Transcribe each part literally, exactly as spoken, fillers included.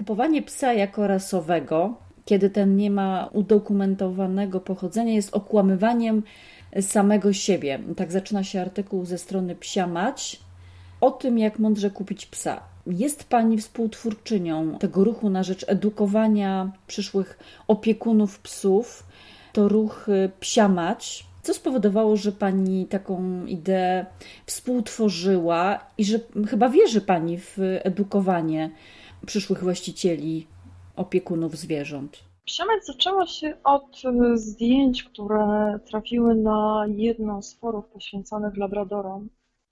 kupowanie psa jako rasowego, kiedy ten nie ma udokumentowanego pochodzenia, jest okłamywaniem samego siebie. Tak zaczyna się artykuł ze strony Psia Mać o tym, jak mądrze kupić psa. Jest Pani współtwórczynią tego ruchu na rzecz edukowania przyszłych opiekunów psów. To ruch Psia Mać. Co spowodowało, że Pani taką ideę współtworzyła i że chyba wierzy Pani w edukowanie przyszłych właścicieli, opiekunów zwierząt? Psia Mać zaczęła się od zdjęć, które trafiły na jedno z forów poświęconych labradorom.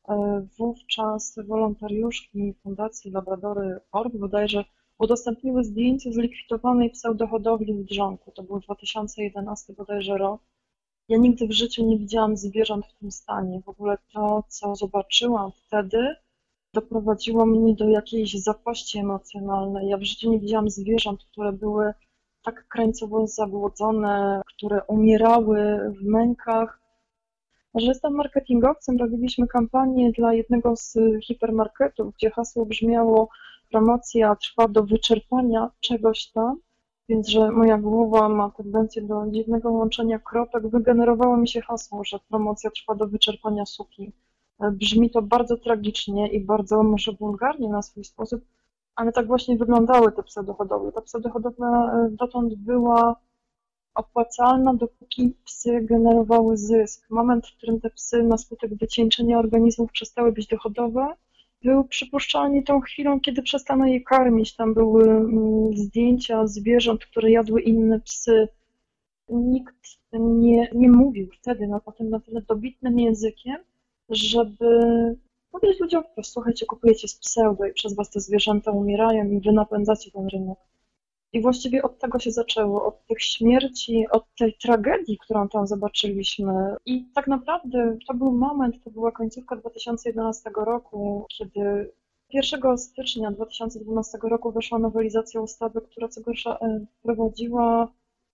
Wówczas wolontariuszki Fundacji Labradory kropka org bodajże udostępniły zdjęcie zlikwidowanej pseudohodowli w Drzonku. To był dwa tysiące jedenasty bodajże rok. Ja nigdy w życiu nie widziałam zwierząt w tym stanie. W ogóle to, co zobaczyłam wtedy, doprowadziło mnie do jakiejś zapaści emocjonalnej. Ja w życiu nie widziałam zwierząt, które były tak krańcowo zabłodzone, które umierały w mękach. Że jestem marketingowcem, robiliśmy kampanię dla jednego z hipermarketów, gdzie hasło brzmiało: promocja trwa do wyczerpania czegoś tam, więc że moja głowa ma tendencję do dziwnego łączenia kropek, wygenerowało mi się hasło, że promocja trwa do wyczerpania suki. Brzmi to bardzo tragicznie i bardzo może wulgarnie na swój sposób, ale tak właśnie wyglądały te pseudohodowle. Ta pseudohodowla dotąd była opłacalna, dopóki psy generowały zysk. Moment, w którym te psy na skutek wycieńczenia organizmów przestały być dochodowe, był przypuszczalnie tą chwilą, kiedy przestano je karmić. Tam były zdjęcia zwierząt, które jadły inne psy. Nikt nie, nie mówił wtedy o tym na tyle dobitnym językiem, żeby powiedzieć ludziom wprost: słuchajcie, kupujecie z pseudo i przez was te zwierzęta umierają i wy napędzacie ten rynek. I właściwie od tego się zaczęło, od tych śmierci, od tej tragedii, którą tam zobaczyliśmy. I tak naprawdę to był moment, to była końcówka dwa tysiące jedenastego roku, kiedy pierwszego stycznia dwa tysiące dwunastego roku weszła nowelizacja ustawy, która co gorsza wprowadziła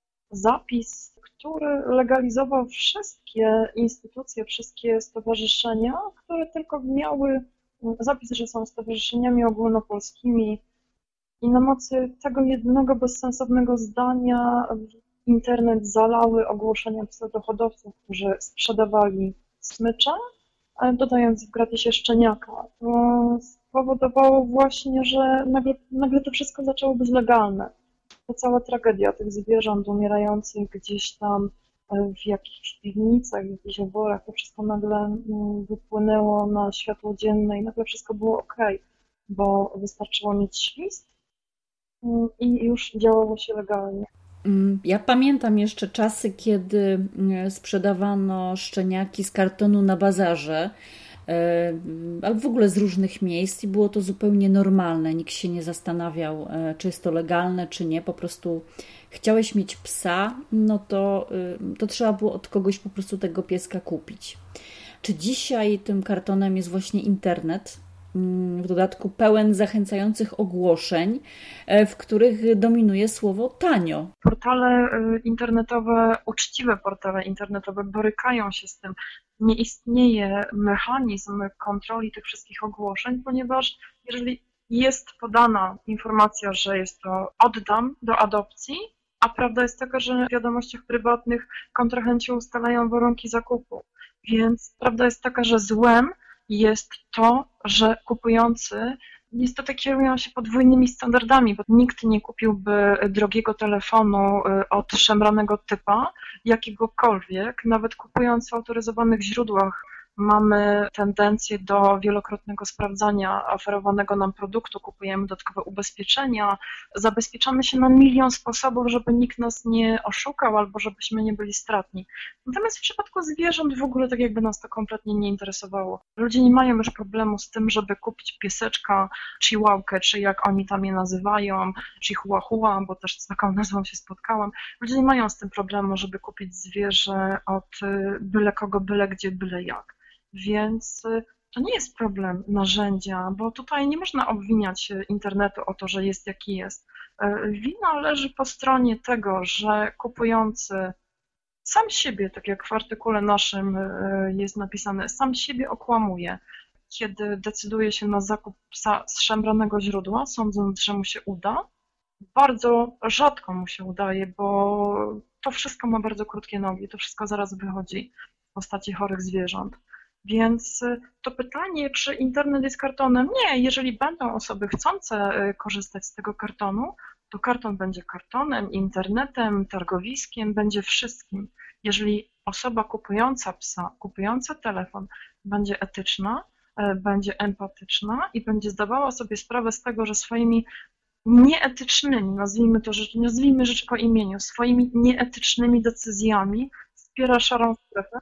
zapis, który legalizował wszystkie instytucje, wszystkie stowarzyszenia, które tylko miały zapis, że są stowarzyszeniami ogólnopolskimi. I na mocy tego jednego bezsensownego zdania internet zalały ogłoszenia pseudohodowców, którzy sprzedawali smycze, dodając w gratisie szczeniaka. To spowodowało właśnie, że nagle, nagle to wszystko zaczęło być legalne. To cała tragedia tych zwierząt umierających gdzieś tam w jakichś piwnicach, w jakichś oborach, to wszystko nagle wypłynęło na światło dzienne i nagle wszystko było ok, bo wystarczyło mieć świst i już działało się legalnie. Ja pamiętam jeszcze czasy, kiedy sprzedawano szczeniaki z kartonu na bazarze, albo w ogóle z różnych miejsc i było to zupełnie normalne. Nikt się nie zastanawiał, czy jest to legalne, czy nie. Po prostu chciałeś mieć psa, no to, to trzeba było od kogoś po prostu tego pieska kupić. Czy dzisiaj tym kartonem jest właśnie internet? W dodatku pełen zachęcających ogłoszeń, w których dominuje słowo tanio. Portale internetowe, uczciwe portale internetowe borykają się z tym. Nie istnieje mechanizm kontroli tych wszystkich ogłoszeń, ponieważ jeżeli jest podana informacja, że jest to oddam do adopcji, a prawda jest taka, że w wiadomościach prywatnych kontrahenci ustalają warunki zakupu. Więc prawda jest taka, że złem jest to, że kupujący niestety kierują się podwójnymi standardami, bo nikt nie kupiłby drogiego telefonu od szemranego typa, jakiegokolwiek, nawet kupując w autoryzowanych źródłach. Mamy tendencję do wielokrotnego sprawdzania oferowanego nam produktu, kupujemy dodatkowe ubezpieczenia, zabezpieczamy się na milion sposobów, żeby nikt nas nie oszukał albo żebyśmy nie byli stratni. Natomiast w przypadku zwierząt w ogóle tak jakby nas to kompletnie nie interesowało. Ludzie nie mają już problemu z tym, żeby kupić pieseczka, chihuahkę, czy jak oni tam je nazywają, chihuahua, bo też z taką nazwą się spotkałam. Ludzie nie mają z tym problemu, żeby kupić zwierzę od byle kogo, byle gdzie, byle jak. Więc to nie jest problem narzędzia, bo tutaj nie można obwiniać internetu o to, że jest jaki jest. Wina leży po stronie tego, że kupujący sam siebie, tak jak w artykule naszym jest napisane, sam siebie okłamuje, kiedy decyduje się na zakup psa z szemranego źródła, sądząc, że mu się uda, Bardzo rzadko mu się udaje, bo to wszystko ma bardzo krótkie nogi, to wszystko zaraz wychodzi w postaci chorych zwierząt. Więc y, to pytanie, czy internet jest kartonem? Nie, jeżeli będą osoby chcące y, korzystać z tego kartonu, to karton będzie kartonem, internetem, targowiskiem, będzie wszystkim. Jeżeli osoba kupująca psa, kupująca telefon będzie etyczna, y, będzie empatyczna i będzie zdawała sobie sprawę z tego, że swoimi nieetycznymi, nazwijmy to rzecz, nazwijmy rzecz po imieniu, swoimi nieetycznymi decyzjami wspiera szarą strefę,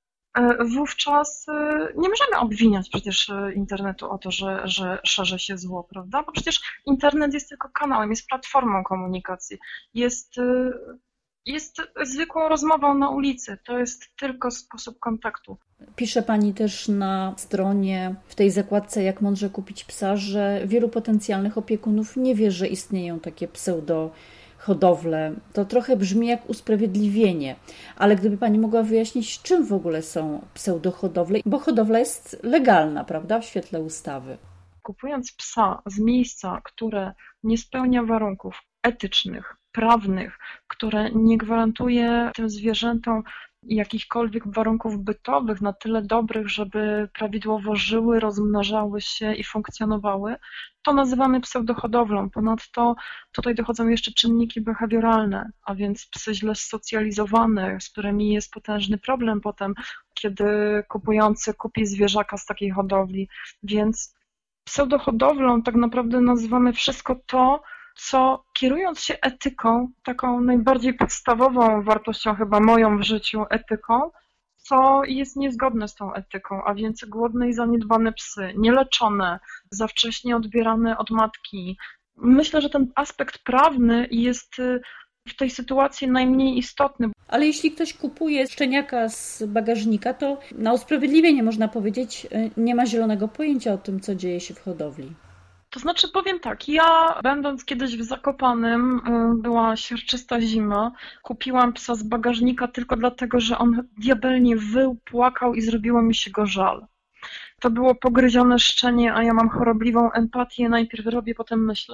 e, wówczas e, nie możemy obwiniać przecież e, internetu o to, że, że szerzy się zło, prawda? Bo przecież internet jest tylko kanałem, jest platformą komunikacji, jest, e, jest zwykłą rozmową na ulicy, to jest tylko sposób kontaktu. Pisze Pani też na stronie, w tej zakładce Jak mądrze kupić psa, że wielu potencjalnych opiekunów nie wie, że istnieją takie pseudohodowle. To trochę brzmi jak usprawiedliwienie, ale gdyby Pani mogła wyjaśnić, czym w ogóle są pseudohodowle, bo hodowla jest legalna, prawda, w świetle ustawy. Kupując psa z miejsca, które nie spełnia warunków etycznych, prawnych, które nie gwarantuje tym zwierzętom jakichkolwiek warunków bytowych na tyle dobrych, żeby prawidłowo żyły, rozmnażały się i funkcjonowały, to nazywamy pseudohodowlą. Ponadto tutaj dochodzą jeszcze czynniki behawioralne, a więc psy źle socjalizowane, z którymi jest potężny problem potem, kiedy kupujący kupi zwierzaka z takiej hodowli. Więc pseudohodowlą tak naprawdę nazywamy wszystko to, co kierując się etyką, taką najbardziej podstawową wartością chyba moją w życiu etyką, co jest niezgodne z tą etyką, a więc głodne i zaniedbane psy, nieleczone, za wcześnie odbierane od matki. Myślę, że ten aspekt prawny jest w tej sytuacji najmniej istotny. Ale jeśli ktoś kupuje szczeniaka z bagażnika, to na usprawiedliwienie można powiedzieć, nie ma zielonego pojęcia o tym, co dzieje się w hodowli. To znaczy powiem tak, ja będąc kiedyś w Zakopanem, była siarczysta zima, kupiłam psa z bagażnika tylko dlatego, że on diabelnie wył, płakał i zrobiło mi się go żal. To było pogryzione szczenie, a ja mam chorobliwą empatię, najpierw robię, potem myślę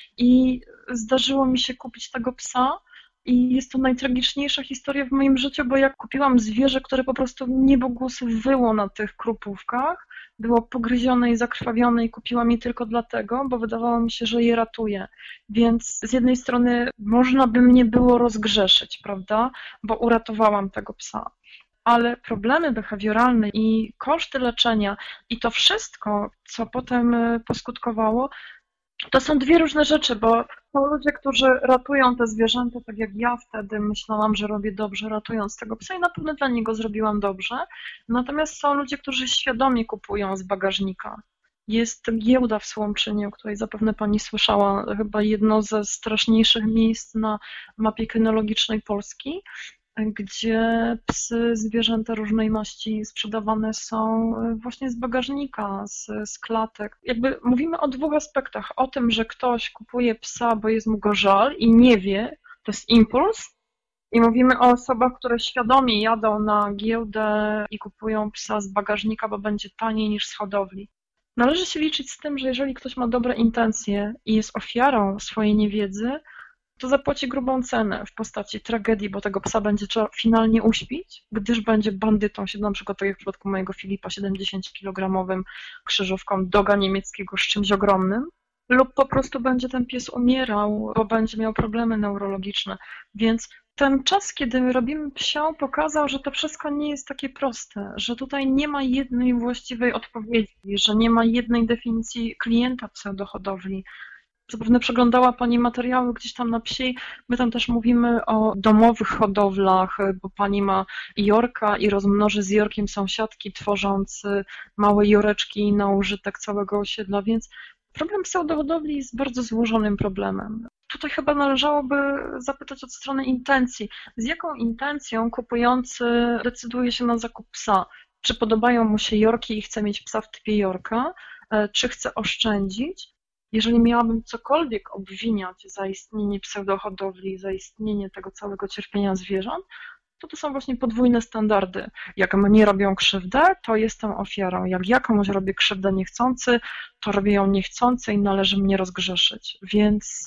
i zdarzyło mi się kupić tego psa i jest to najtragiczniejsza historia w moim życiu, bo ja kupiłam zwierzę, które po prostu niebogłosów wyło na tych krupówkach, było pogryzione i zakrwawione i kupiłam je tylko dlatego, bo wydawało mi się, że je ratuje. Więc z jednej strony można by mnie było rozgrzeszyć, prawda, bo uratowałam tego psa. Ale problemy behawioralne i koszty leczenia i to wszystko, co potem poskutkowało, to są dwie różne rzeczy, bo są ludzie, którzy ratują te zwierzęta, tak jak ja wtedy myślałam, że robię dobrze ratując tego psa i na pewno dla niego zrobiłam dobrze. Natomiast są ludzie, którzy świadomie kupują z bagażnika. Jest giełda w Słomczynie, o której zapewne Pani słyszała, chyba jedno ze straszniejszych miejsc na mapie kynologicznej Polski, gdzie psy, zwierzęta różnej maści sprzedawane są właśnie z bagażnika, z, z klatek. Jakby mówimy o dwóch aspektach. O tym, że ktoś kupuje psa, bo jest mu go żal i nie wie, to jest impuls. I mówimy o osobach, które świadomie jadą na giełdę i kupują psa z bagażnika, bo będzie taniej niż z hodowli. Należy się liczyć z tym, że jeżeli ktoś ma dobre intencje i jest ofiarą swojej niewiedzy, to zapłaci grubą cenę w postaci tragedii, bo tego psa będzie trzeba finalnie uśpić, gdyż będzie bandytą, na przykład tak jak w przypadku mojego Filipa, siedemdziesięciokilogramowym krzyżówką doga niemieckiego z czymś ogromnym, lub po prostu będzie ten pies umierał, bo będzie miał problemy neurologiczne. Więc ten czas, kiedy my robimy psią, pokazał, że to wszystko nie jest takie proste, że tutaj nie ma jednej właściwej odpowiedzi, że nie ma jednej definicji klienta pseudohodowli. Zapewne przeglądała Pani materiały gdzieś tam na Psiej. My tam też mówimy o domowych hodowlach, bo Pani ma jorka i rozmnoży z jorkiem sąsiadki, tworząc małe joreczki na użytek całego osiedla, więc problem pseudohodowli jest bardzo złożonym problemem. Tutaj chyba należałoby zapytać od strony intencji. Z jaką intencją kupujący decyduje się na zakup psa? Czy podobają mu się jorki i chce mieć psa w typie jorka? Czy chce oszczędzić? Jeżeli miałabym cokolwiek obwiniać za istnienie pseudohodowli, za istnienie tego całego cierpienia zwierząt, to to są właśnie podwójne standardy. Jak mnie robią krzywdę, to jestem ofiarą. Jak ja komuś robię krzywdę niechcący, to robię ją niechcący i należy mnie rozgrzeszyć. Więc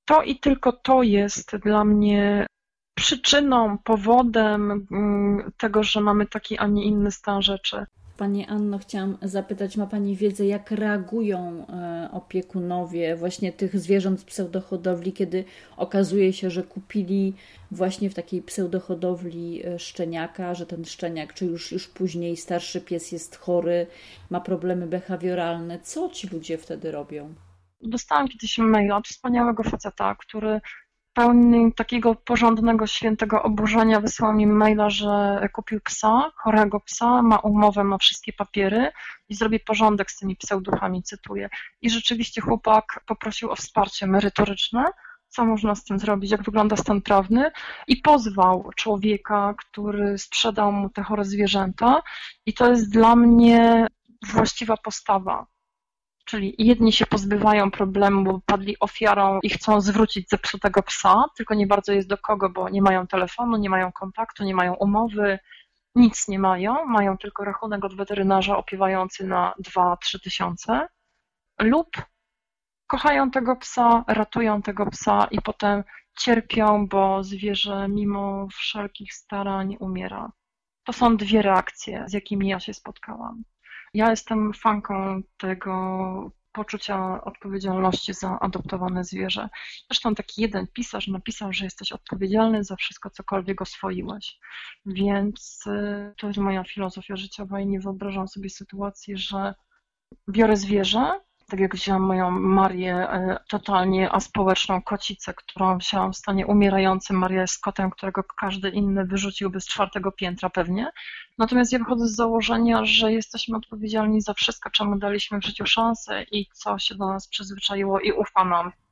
To i tylko to jest dla mnie przyczyną, powodem mm, tego, że mamy taki, a nie inny stan rzeczy. Pani Anno, chciałam zapytać, ma Pani wiedzę, jak reagują e, opiekunowie właśnie tych zwierząt z pseudohodowli, kiedy okazuje się, że kupili właśnie w takiej pseudohodowli e, szczeniaka, że ten szczeniak, czy już, już później starszy pies jest chory, ma problemy behawioralne. Co ci ludzie wtedy robią? Dostałam kiedyś maila od wspaniałego faceta, który pełny takiego porządnego, świętego oburzenia wysłał mi maila, że kupił psa, chorego psa, ma umowę, ma wszystkie papiery i zrobi porządek z tymi pseuduchami, cytuję. I rzeczywiście chłopak poprosił o wsparcie merytoryczne, co można z tym zrobić, jak wygląda stan prawny, i pozwał człowieka, który sprzedał mu te chore zwierzęta, i to jest dla mnie właściwa postawa. Czyli jedni się pozbywają problemu, bo padli ofiarą i chcą zwrócić zepsutego psa, tylko nie bardzo jest do kogo, bo nie mają telefonu, nie mają kontaktu, nie mają umowy, nic nie mają, mają tylko rachunek od weterynarza opiewający na dwa trzy tysiące, lub kochają tego psa, ratują tego psa i potem cierpią, bo zwierzę mimo wszelkich starań umiera. To są dwie reakcje, z jakimi ja się spotkałam. Ja jestem fanką tego poczucia odpowiedzialności za adoptowane zwierzę. Zresztą taki jeden pisarz napisał, że jesteś odpowiedzialny za wszystko, cokolwiek oswoiłeś. Więc to jest moja filozofia życiowa i nie wyobrażam sobie sytuacji, że biorę zwierzę, tak jak wzięłam moją Marię, totalnie aspołeczną kocicę, którą wzięłam w stanie umierającym. Maria jest kotem, którego każdy inny wyrzuciłby z czwartego piętra pewnie. Natomiast ja wychodzę z założenia, że jesteśmy odpowiedzialni za wszystko, czemu daliśmy w życiu szansę i co się do nas przyzwyczaiło, i ufa nam.